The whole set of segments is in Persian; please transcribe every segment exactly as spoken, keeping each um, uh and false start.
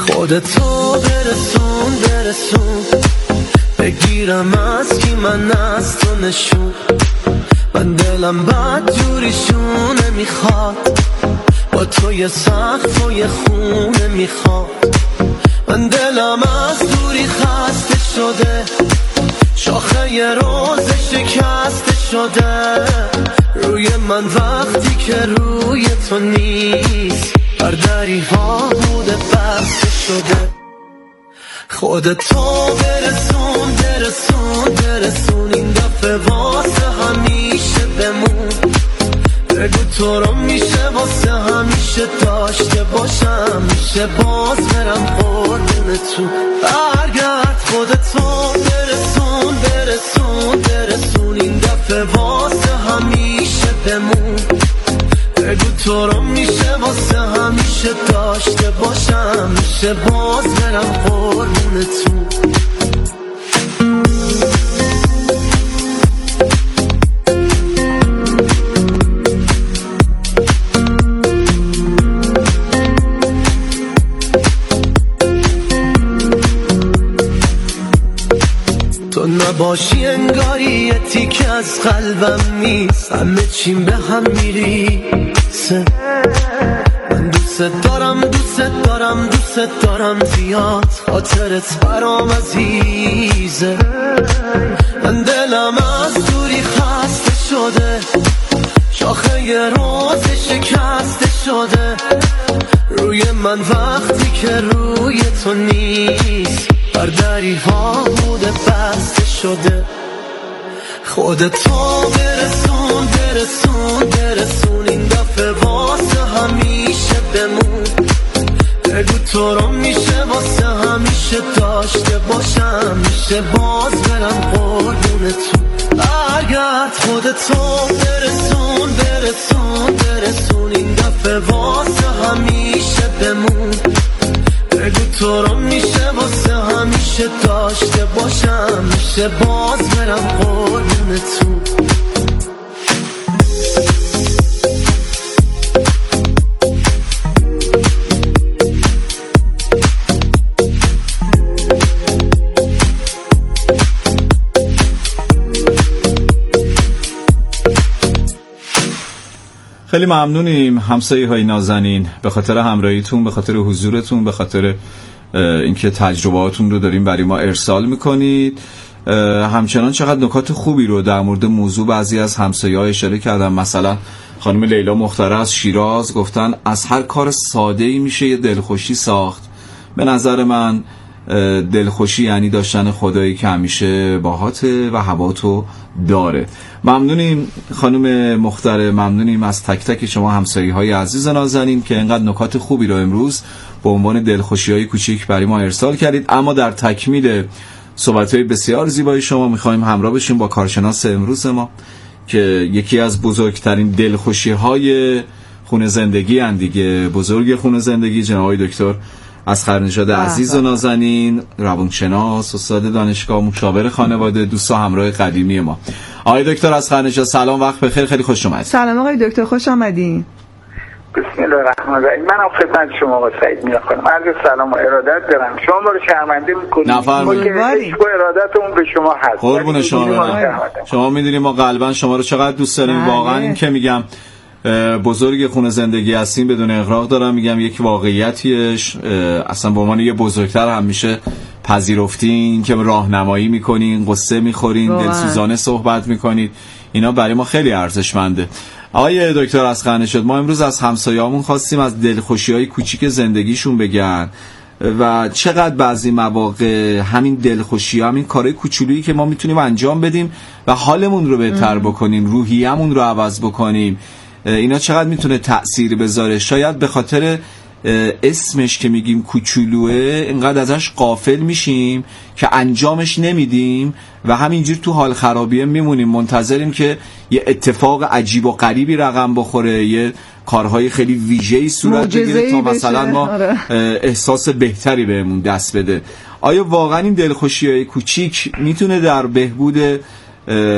خودتو برسون برسون، بگیرم از کی من از تو نشون. من دلم بد جوریشونه میخواد، با توی سخت و یه خونه میخواد. من دلم از دوری خسته شده، شاخه یه روز شکسته شده. روی من وقتی که روی تو نیست، بر دری ها بوده بسته شده. خودتو برسون برسون برسون، این دفعه واسه همیشه بمون. بگو تو رو میشه واسه همیشه داشته باشم، میشه باز برم قربون تو. برگرد خودتو برسون برسون برسون، این دفعه واسه همیشه بمون. بگو تو رو میشه واسه همیشه داشته باشم، میشه باز برم قربون تو. تو نباشی انگاری یه تیکه از قلبم نیست، همه چیم به هم میریسه. من دوست دارم دوست دارم دوست دارم زیاد، خاطرت برام عزیزه. من دلم از دوری خسته شده، شاخه یه روز شکسته شده. روی من وقتی که روی تو نیست، بر دری ها بوده بسته شده. خودتو برسون برسون برسون، این دفعه واسه همیشه بمون. بگو تو رو میشه واسه همیشه داشته باشم، میشه باز برم قربون تو. برگرد خودتو برسون برسون برسون، این دفعه واسه همیشه بمون. بگو تو رو میشه واسه همیشه داشته باشم، میشه باز برم قربون تو. خیلی ممنونیم همسایه های نازنین، به خاطر همراهیتون، به خاطر حضورتون، به خاطر اینکه تجربهاتون رو داریم برای ما ارسال میکنید. همچنان چقدر نکات خوبی رو در مورد موضوع بعضی از همسایه ها اشاره کردن. مثلا خانم لیلا مختاره از شیراز گفتن از هر کار ساده‌ای میشه یه دلخوشی ساخت. به نظر من دلخوشی یعنی داشتن خدایی که همیشه باهاته و هواتو داره. ممنونیم خانم مختاره، ممنونیم از تک تک شما همسایه های عزیز نازنین که اینقدر نکات خوبی رو امروز به عنوان دلخوشی های کوچیک برای ما ارسال کردید. اما در تکمیل صحبت های بسیار زیبای شما میخوایم همراه بشیم با کارشناس امروز ما که یکی از بزرگترین دلخوشی های خونه زندگی هن دیگه، بزرگ خونه زندگی، جناب آقای دکتر اسخرنژاد عزیز و نازنین، روانشناس، استاد دانشگاه، مشاور خانواده، دوست و همراه قدیمی ما. آقای دکتر اسخرنژاد سلام، وقت بخیر، خیلی خوش اومدید. سلام آقای دکتر، خوش آمدید. بسم الله الرحمن الرحیم. من خدمت شما آقای سعید میخوام عرض سلام و ارادت دارم. شما ما رو شرمنده میکنید، نفرمایید. ما ارادتمون به شما هست. قربون شما. شما میدونید ما قلبا شما رو چقدر دوست داریم. واقعا این که میگم بزرگ خونه زندگی هستیم بدون اغراق دارم میگم، یک واقعیتیش اصلا به عنوان یه بزرگتر هم میشه پذیرفتین که راهنمایی میکنین، قصه میخورین، دلسوزانه صحبت میکنید. اینا برای ما خیلی ارزشمنده. آقای دکتر اسخرنژاد، ما امروز از همسایه‌هامون خواستیم از دلخوشی‌های کوچیک زندگیشون بگن و چقدر بعضی مواقع همین دلخوشی، همین کارهای کوچولویی که ما میتونیم انجام بدیم و حالمون رو بهتر بکنیم، روحیه‌مون رو عوض بکنیم، اینا چقدر میتونه تأثیر بذاره. شاید به خاطر اسمش که میگیم کوچولوه اینقدر ازش غافل میشیم که انجامش نمیدیم و همینجور تو حال خرابیه میمونیم، منتظریم که یه اتفاق عجیب و غریبی رقم بخوره، یه کارهای خیلی ویژه‌ای صورت بگیره تا مثلا ما احساس بهتری بهمون دست بده. آیا واقعا این دلخوشی‌های کوچیک میتونه در بهبود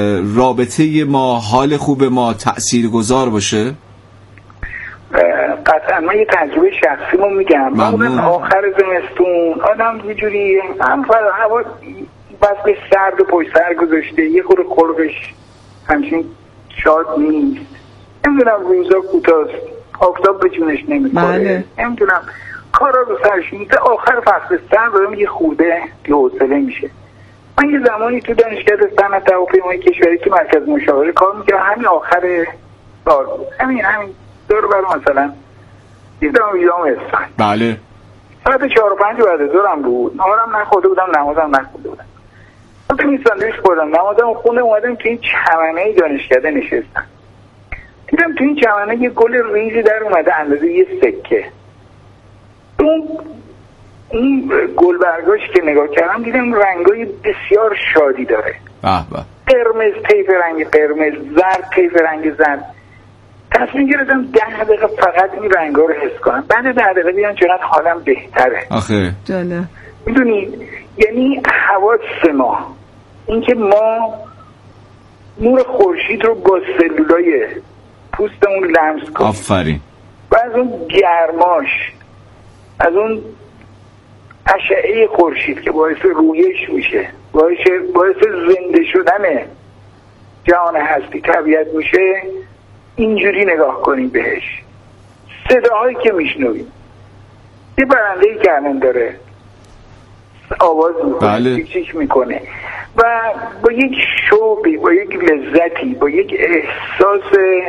رابطه ما، حال خوب ما تأثیرگذار باشه؟ قطعا من یه تجربه شخصیمو میگم. من آخر زمستون آدم یه جوری هم هوا بس به سرد و پشت سر گذاشته، یه خورده خلقش همچین شاد نیست، نمیدونم روزا کوتاست، آفتاب به جونش نمیخوره، نمیدونم کارا رو سرش میده. آخر فصل سرد دارم یه خوده یه حوصله میشه. من یه زمانی تو دانشگاه صنعت هواپیمایی کشوری تو مرکز مشاوره کار میکردم، همین آخر سال بود، همین همین دور بر مثلا دیدم ویدام هستن. بله ساعت چهار و پنج بعد از ظهرم بود، نهارم نخورده بودم، نمازم نخورده بودم. من تو این ساندویچ خوردم، نمازم خونده، اومدم تو این چمنه دانشکده نشستم. دیدم تو این چمنه یه گل ریزی در اومده اندازه یه سکه. اون این گل برگاش که نگاه کردم دیدم رنگای بسیار شادی داره. به به. قرمز طیف رنگ قرمز، زرد طیف رنگ زرد. تصمیم گرفتم ده دقیقه فقط این رنگا رو حس کنم. بعد ده دقیقه دیدم چقدر حالم بهتره. آخه جالب. میدونید یعنی حواس ما اینکه ما نور خورشید رو با سلولای پوستمون لمس کنیم. آفرین. و از اون گرماش، از اون اشعه خورشید که باعث رویش میشه، باعث باعث زنده شدن جهان هستی طبیعت میشه، اینجوری نگاه کنیم بهش. صداهایی که میشنویم، یه برنده‌ای که الان داره آواز میکنه، بله. چیک میکنه و با یک شوقی، با یک لذتی، با یک احساس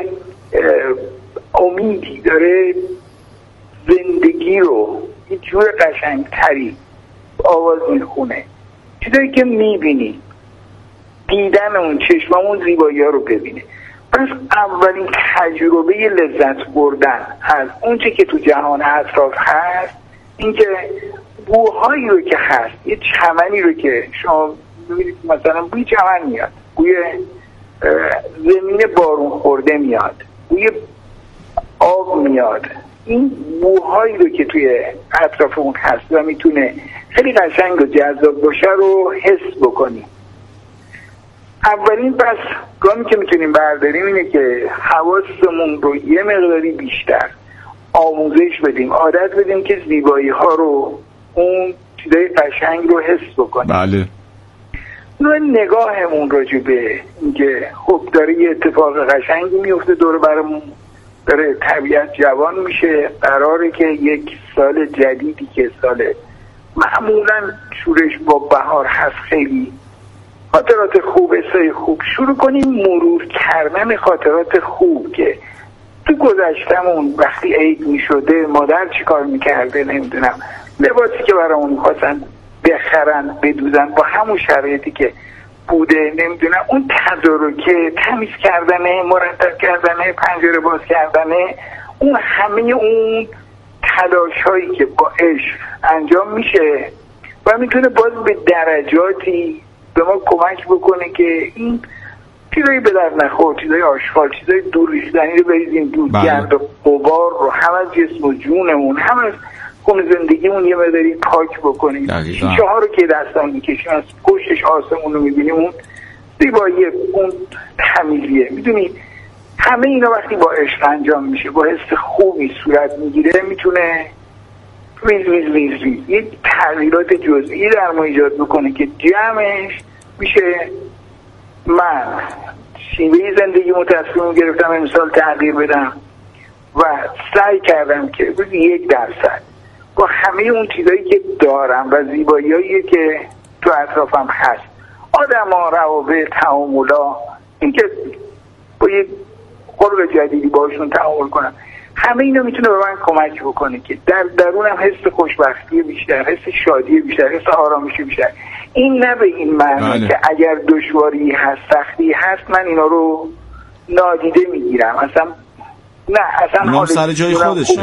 امیدی داره زندگی رو یه جور قشنگتری آواز میخونه. چیزایی که میبینی، دیدن اون چشممون زیبایی ها رو ببینه. پس اولین تجربه لذت بردن از اون چه که تو جهان اطراف هست، این که بوهایی رو که هست، یه چمنی رو که شما ببینید مثلا بوی چمن میاد، بوی زمین بارون خورده میاد، بوی آب میاد، این بوهایی رو که توی اطراف اون هست و میتونه خیلی قشنگ و جذاب باشه رو حس بکنیم. اولین پس گامی که میتونیم برداریم اینه که حواسمون رو یه مقداری بیشتر آموزش بدیم، عادت بدیم که زیبایی ها رو، اون چیزای قشنگ رو حس بکنیم. بله. نوع نگاهمون راجع به اینکه خب داره یه اتفاق قشنگی میفته دور برمون، داره طبیعت جوان میشه، قراره که یک سال جدیدی که سال معمولا شورش با بهار هست، خیلی خاطرات خوب، حسای خوب شروع کنیم مرور کردن خاطرات خوب که تو گذشتمون وقتی عید میشده مادر چی کار میکرده، نمیدونم لباسی که برامون میخواستن بخرن بدوزن با همون شرایطی که بوده، نمیدونم اون تدارکه، تمیز کردنه، مرتب کردنه، پنجره باز کردنه، اون همه اون تلاش هایی که با عشق انجام میشه و میتونه باز به درجاتی به ما کمک بکنه که این چیزایی به در نخور، چیزایی آشغال، چیزایی دور ریختنی رو بریزیم دور، گرد و غبار رو هم از جسم و جونمون، هم از خون زندگیمون یه مقداری پاک بکنیم. شیشه ها رو که دستان میکشیم از پشتش آسمون رو میبینیم، اون زیبایی، اون تمیزیه. میدونی همه اینا وقتی با عشق انجام میشه، با حس خوبی صورت میگیره، میتونه ویز ویز ویز ویز یک تغییرات جزئی در ما ایجاد بکنه که جمعش میشه من شیوه زندگی متصمیم گرفتم امسال تغییر بدم و سعی کردم که روزی یک درصد با همه اون چیزایی که دارم و زیباییایی که تو اطرافم هست، آدم ها، روابط، تعاملا، این که با یک خلق جدیدی باشون تعامل کنم، همه اینا میتونه به من کمک بکنه که در درونم حس خوشبختی بیشتر، حس شادی بیشتر، حس آرامش بیشتر. این نه به این معنی که اگر دشواری هست، سختی هست، من اینا رو نادیده میگیرم، اصلا نه، اصلا اونام سر جای خودشه.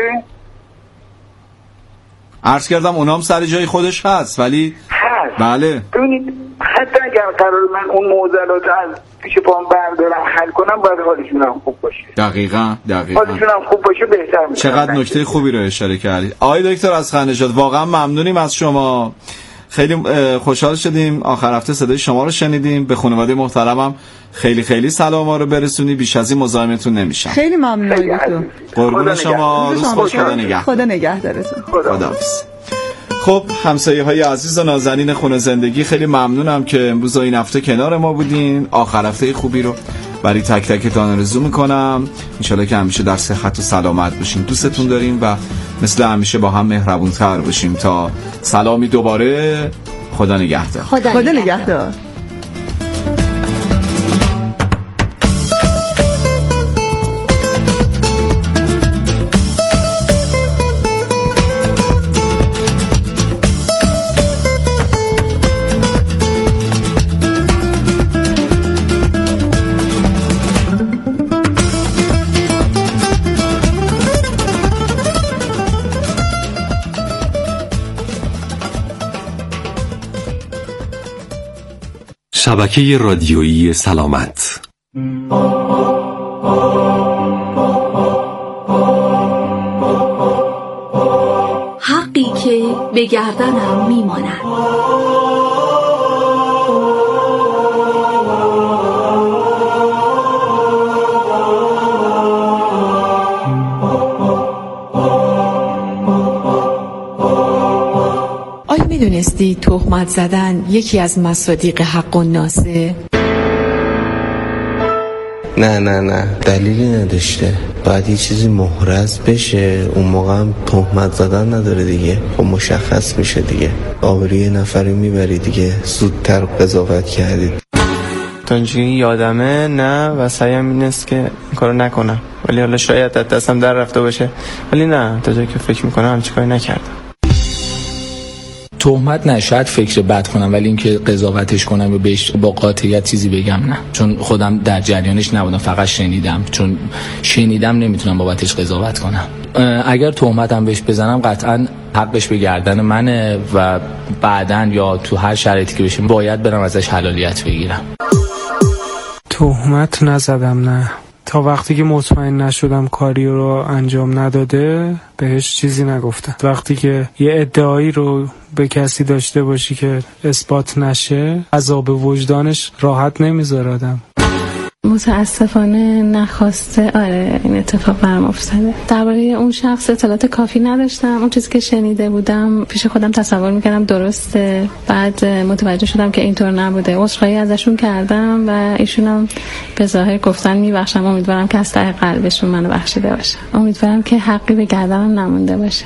عرض کردم اونام سر جای خودش هست، ولی هست. بله. ببینید حتی اگر قرار من اون معضلات از پیش پام بردارم حل کنم، باید حالشونم خوب باشه. دقیقاً دقیقاً حالشونم خوب باشه بهتر میشه. چقدر نکته خوبی رو اشاره کردید آقای دکتر اصغر نژاد، واقعا ممنونیم از شما. خیلی خوشحال شدیم آخر هفته صدای شما رو شنیدیم. به خانواده محترمم خیلی خیلی سلام رو برسونی. بیش از این مزاحمتون نمیشم. خیلی ممنونم دکتر. قربون شما. روز خوش. خدا نگهدار. خدا نگهدارتون. خداحافظ. خب همسایه های عزیز و نازنین خونه زندگی، خیلی ممنونم که امروز این هفته کنار ما بودین. آخر هفته خوبی رو برای تک تکتون آرزو میکنم. انشالله که همیشه در صحت و سلامت باشین. دوستتون داریم و مثل همیشه با هم مهربون‌تر باشیم. تا سلامی دوباره. خدا نگهدار. خدا, خدا نگهدار. شبکه رادیویی سلامت. حقی که به گردنم میماند. میدونستی تهمت زدن یکی از مصادیق حق الناسه؟ نه نه نه دلیلی نداشته. باید یه چیزی محرز بشه، اون موقع هم تهمت زدن نداره دیگه. خب مشخص میشه دیگه، آبروی نفری میبری دیگه. زودتر قضاوت کردید. تا اینجوری یادمه نه و سعیم این است که این کارو نکنم، ولی حالا شاید دستم در رفته باشه، ولی نه تا جایی که فکر میکنم همچین کاری نکردم. تهمت نه، شاید فکر بد کنم، ولی اینکه قضاوتش کنم و بهش با قاطعیت چیزی بگم نه، چون خودم در جریانش نبودم، فقط شنیدم. چون شنیدم نمیتونم بابتش قضاوت کنم. اگر تهمتم بهش بزنم قطعا حقش به گردن منه و بعدن یا تو هر شرایطی که بشه باید برم ازش حلالیت بگیرم. تهمت نزدم، نه. تا وقتی که مطمئن نشدم کاری رو انجام نداده بهش چیزی نگفتم. وقتی که یه ادعایی رو به کسی داشته باشی که اثبات نشه، عذاب وجدانش راحت نمیذاره آدم. متاسفانه نخواسته آره این اتفاق برام افتاده. درباره اون شخص اطلاعات کافی نداشتم. اون چیزی که شنیده بودم پیش خودم تصور میکردم درسته، بعد متوجه شدم که اینطور نبوده. عذرخواهی ازشون کردم و ایشونم به ظاهر گفتن میبخشم. امیدوارم که از ته قلبشون منو بخشیده باشه. امیدوارم که حقی به گردنم نمونده باشه.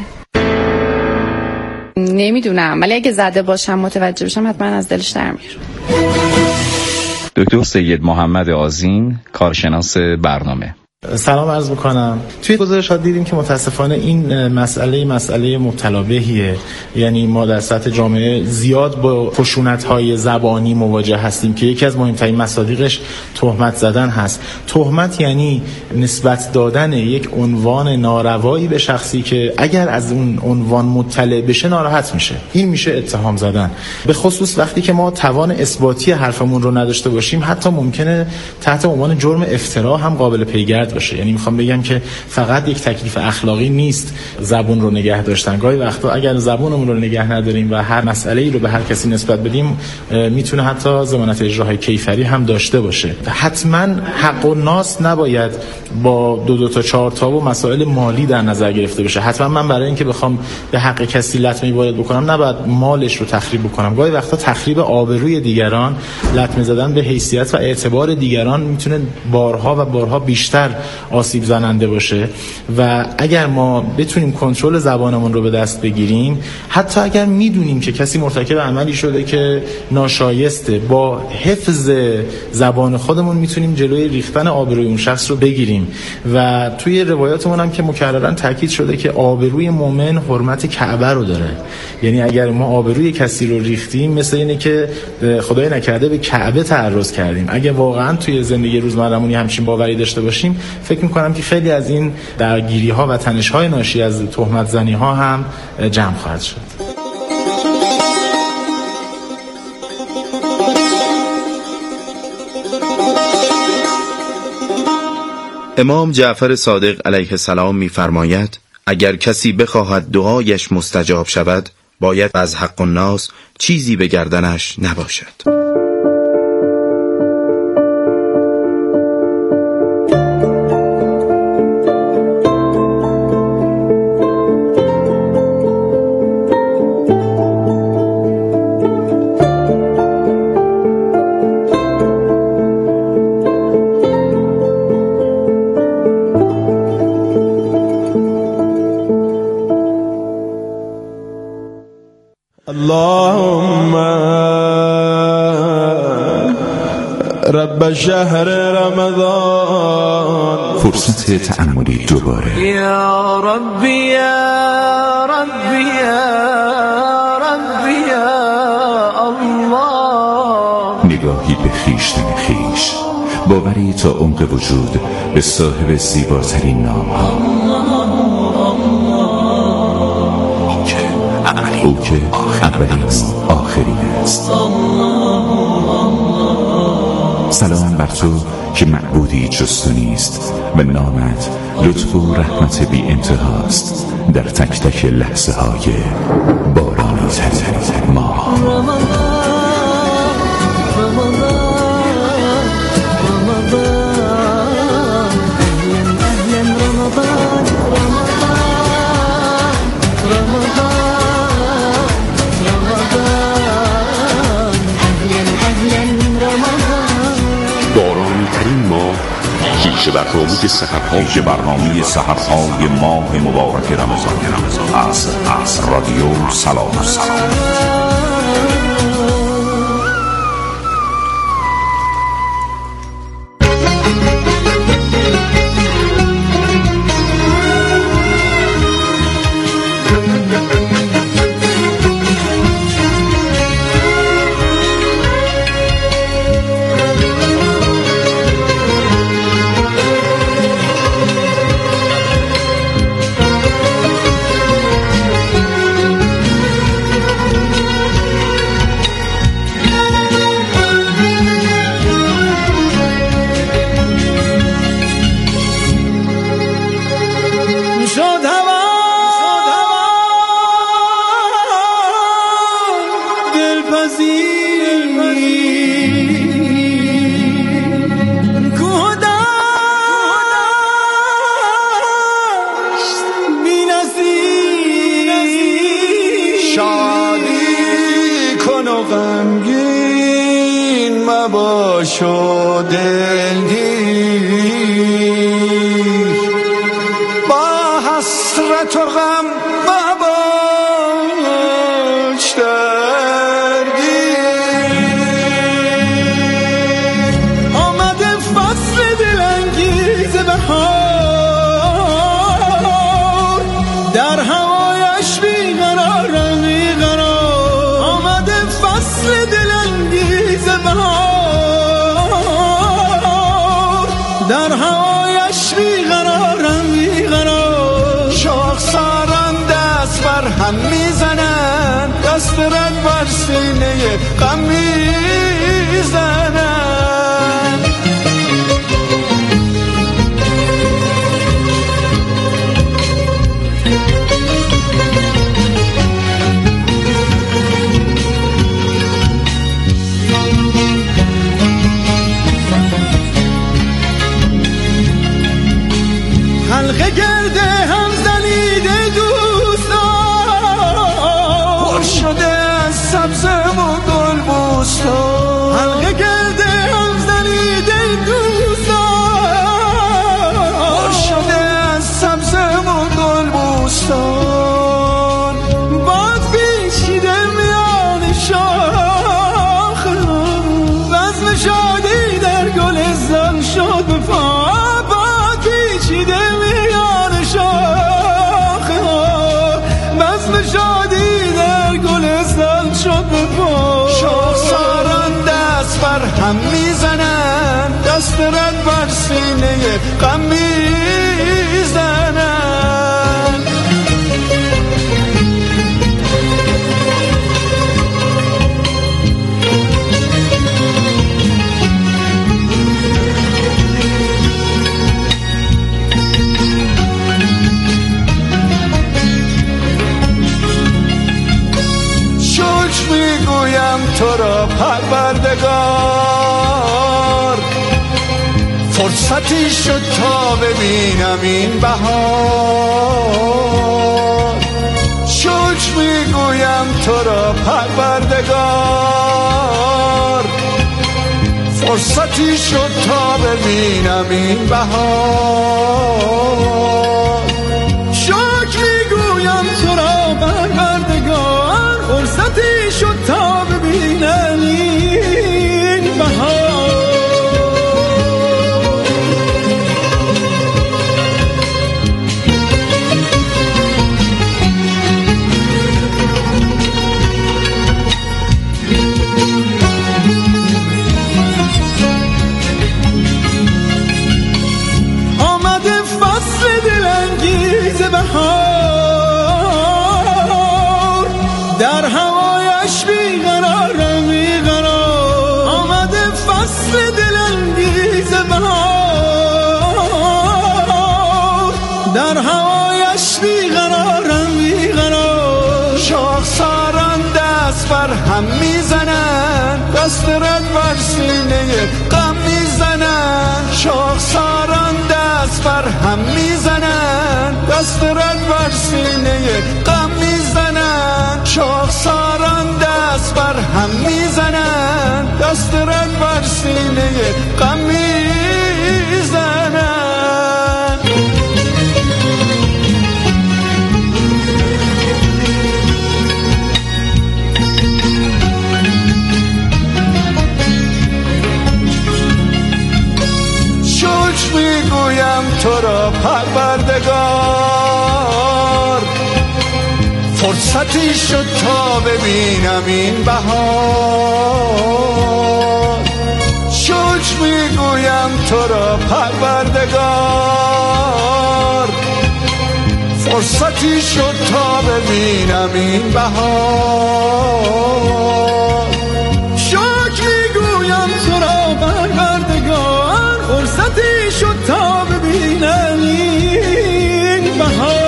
نمیدونم، ولی اگه زده باشم متوجه بشم حتما از دلش در میارم. دکتر سید محمد آذین، کارشناس برنامه. سلام عرض میکنم. توی گزارشات دیدیم که متاسفانه این مسئله مسئله مبتلا بهیه. یعنی ما در سطح جامعه زیاد با خشونت‌های زبانی مواجه هستیم که یکی از مهمترین مصادیقش تهمت زدن هست. تهمت یعنی نسبت دادن یک عنوان ناروایی به شخصی که اگر از اون عنوان مطلع بشه ناراحت میشه. این میشه اتهام زدن. به خصوص وقتی که ما توان اثباتی حرفمون رو نداشته باشیم، حتی ممکنه تحت عنوان جرم افترا هم قابل پیگرد باشه. یعنی میخوام بگم که فقط یک تکلیف اخلاقی نیست زبون رو نگه داشتن. گاهی وقتا اگر زبونمون رو نگه نداریم و هر مسئله‌ای رو به هر کسی نسبت بدیم، میتونه حتی ضمانت اجراهای کیفری هم داشته باشه. حتما حق الناس نباید با دو دو تا چهار تا و مسائل مالی در نظر گرفته بشه. حتما من برای اینکه بخوام به حق کسی لطمه وارد بکنم نباید مالش رو تخریب بکنم. گاهی وقتا تخریب آبروی دیگران، لطمه زدن به حیثیت و اعتبار دیگران میتونه بارها و بارها بیشتر آسیب زننده باشه. و اگر ما بتونیم کنترل زبانمون رو به دست بگیریم، حتی اگر میدونیم که کسی مرتکب عملی شده که ناشایسته، با حفظ زبان خودمون میتونیم جلوی ریختن آبروی اون شخص رو بگیریم. و توی روایاتمون هم که مکرراً تاکید شده که آبروی مؤمن حرمت کعبه رو داره. یعنی اگر ما آبروی کسی رو ریختیم، مثل اینه که خدای نکرده به کعبه تعرض کردیم. اگه واقعاً توی زندگی روزمره‌مون همچین باوری داشته باشیم، فکر می‌کنم که خیلی از این درگیری‌ها و تنش‌های ناشی از تهمت زنی‌ها هم جمع خواهد شد. امام جعفر صادق علیه السلام می‌فرماید اگر کسی بخواهد دعایش مستجاب شود، باید از حق الناس چیزی به گردنش نباشد. اللهم رب شهر رمضان. فرصت تأملی دوباره. یا ربی یا ربی یا ربی یا الله. نگاهی به خویشتن خویش، باوری تا عمق وجود به صاحب زیباترین نام ها. او که اولین آخرین است. سلام بر تو که معبودی جز تو نیست و نامت لطف و رحمت بی انتهاست در تک تک لحظه های بارانی تر ما. برنامه سحرهای برنامه سحرهای ماه مبارک رمضان از از رادیو سلامت. باشو دلگیر با حسرت و غم مباش درگیر. آمده فصل دلانگیز بهار، در هوایش بیقرارم بیقرار. آمده فصل دلانگیز بهار، در هوایش بیقرارم بیقرار. شاخساران دست بر هم میزنن، دست رد بر سینه غم میزنن. حلقه گرده هم زنیده دوستان، پر شده از سبزه و گل بوستان. حلقه گرده هم زنیده دوستان، پر شده از سبزه و گل بوستان. باد پیچیده میان شاخه، بزم شادی در گلستان شد به پا. باد پیچیده شادی در گلستان شد به پا. شاخساران دست بر هم میزنن، دست رد بر سینه غم میزنن. میگویم تو را پروردگار، فرصتی شد تا ببینم این بهار. شکر میگویم تو را پروردگار، فرصتی شد تا ببینم این بهار. شکر میگویم تو را پروردگار، فرصتی شد تا ببینم این بهار. بهار در هوایش بیقرارم بیقرار، آمده فصل دلانگیز بهار در هوایش بیقرارم بیقرار. شاخساران دست بر هم میزنن، دست رد بر سینه غم میزنن. شاخساران دست بر هم میزنن، دست رد بر سینه غم میزنن. شاخساران دست بر هم میزنن، دست رد بر سینه غم میزنن. میگویم تو را پروردگار، فرصتی شد تا ببینم این بهار. شکر میگویم تو را پروردگار، فرصتی شد تا ببینم این بهار. شکر میگویم تو را پروردگار، فرصتی شد تا ببینم این بهار.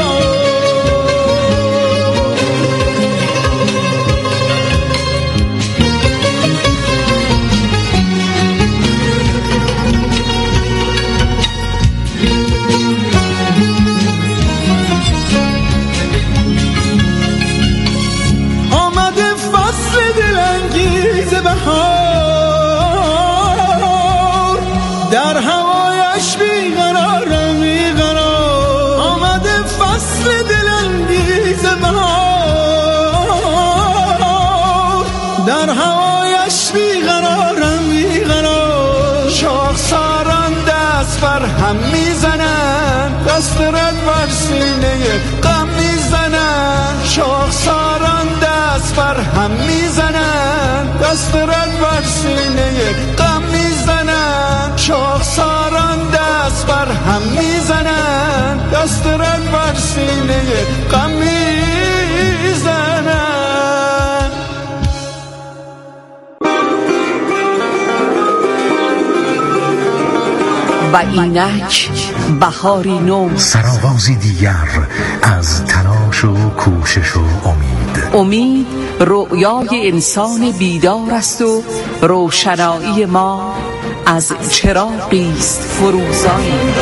آمده فصل دلانگیز بهار در هوایش بیقرارم بیقرار، آمده فصل دلانگیز بهار در هوایش بیقرارم بیقرار. شاخساران دست بر هم میزنن، دست رد بر سینه غم میزنن. شاخساران دست بر هم میزنن، دست رد بر سینه غم میزنن. شاخساران دست بر هم میزنن، دست رد بر سینه غم میزنن. و اینک بهاری نو، سرآغازی دیگر از تلاش و کوشش و امید. امید رؤیای انسان بیدار است و روشنایی ما از چراغی است فروزان.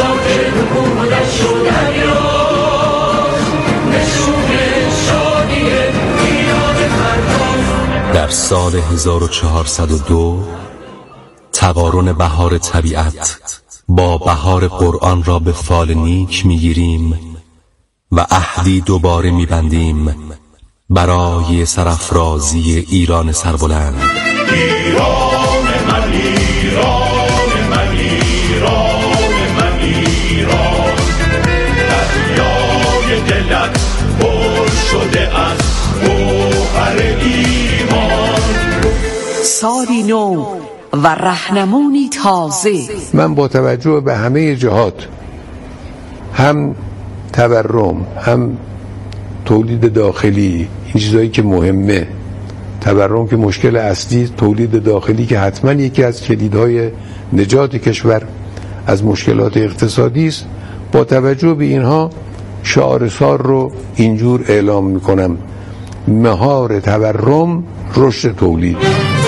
در سال هزار و چهارصد و دو تقارن بهار طبیعت با بهار قرآن را به فال نیک میگیریم و عهدی دوباره میبندیم برای سرافرازی ایران سربلند. ایران من، ایران من، ایران من، ایران. دریای دلت پر شده از گوهر ایمان. سالی نو و رهنمونی تازه. من با توجه به همه جهات، هم تورم، هم تولید داخلی، این چیزایی که مهمه. تورم که مشکل اصلی، تولید داخلی که حتما یکی از کلیدهای نجات کشور از مشکلات اقتصادی است. با توجه به اینها شعار سال رو اینجور اعلام میکنم مهار تورم رشد تولید.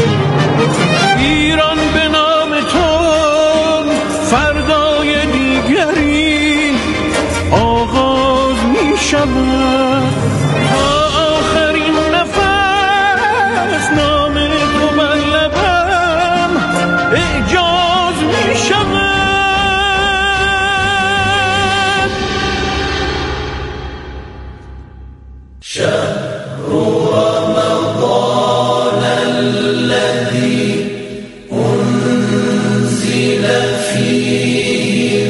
ایران به نام تو فردای دیگری آغاز می شود، تا آخرین نفس نام تو بر لبم اعجاز می شود. شهر رمضان الذي أنزل فيه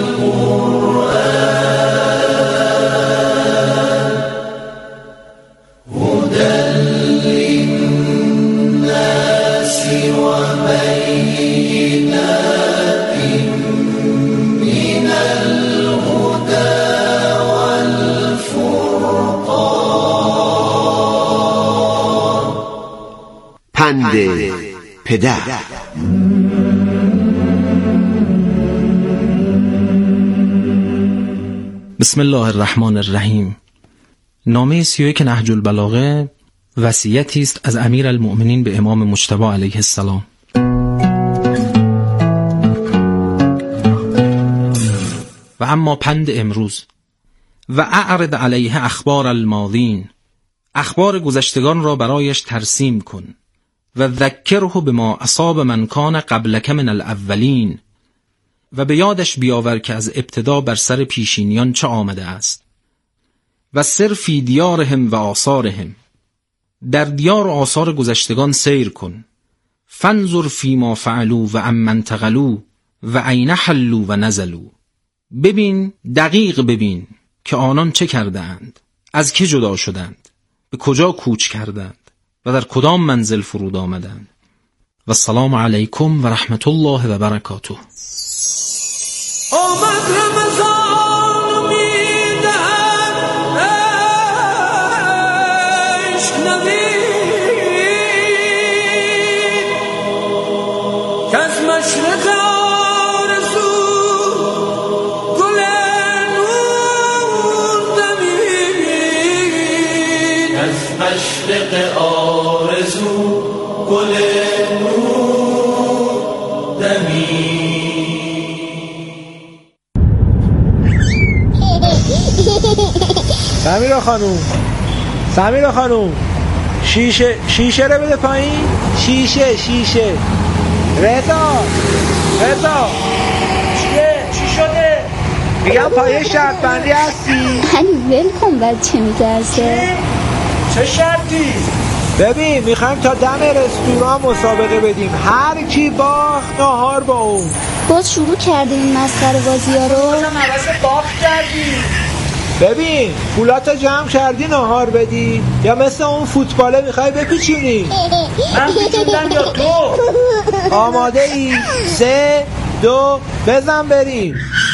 القرآن هدى للناس وبينات من الهدى پند پدر. بسم الله الرحمن الرحیم. نامه سی و یک نهج البلاغه وصیتی است از امیر المؤمنین به امام مجتبی علیه السلام. و اما پند امروز: و اعرض علیه اخبار الماضین، اخبار گذشتگان را برایش ترسیم کن. و ذکره بما اصاب من کان قبلک من الاولین، و به یادش بیاور که از ابتدا بر سر پیشینیان چه آمده است. و سر فی دیارهم و آثارهم، در دیار و آثار گذشتگان سیر کن. فانظر فی ما فعلوا و عمن انتقلوا و این حلوا و نزلوا، ببین، دقیق ببین که آنان چه کرده اند، از که جدا شدند، به کجا کوچ کردند و در کدام منزل فرود آمدند. و السلام علیکم و رحمت الله و برکاته. آمد رمضان میدهد عشق نوید، که از مشرق آرزو گل نور دمید، از مشرق آرزو گل نور دمید. سمیرا خانوم، سمیرا خانوم، شیشه شیشه رو بده پایین. شیشه شیشه. رضا رضا چیه؟ چی شده؟ میگم پایه شرط بندی هستی؟ هنی ول کن، بچه میترسه. چه شرطی؟ ببین میخوایم تا دم رستوران مسابقه بدیم، هر کی باخت ناهار با اون. باز شروع کردیم این مسخره بازی ها رو. بازم حوث باخت کردی. ببین پولاتو جمع کردی ناهار بدی یا مثل اون فوتباله میخوای بپیچونی؟ من پیچوندم یا تو؟ آماده ای؟ سه دو بزن بریم.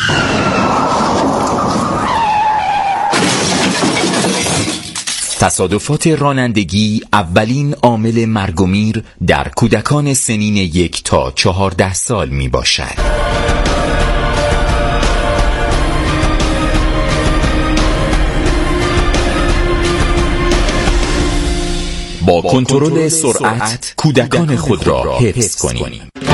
تصادفات رانندگی اولین عامل مرگ و میر در کودکان سنین یک تا چهارده سال می باشد. با کنترل سرعت کودکان خود را حفظ کنیم.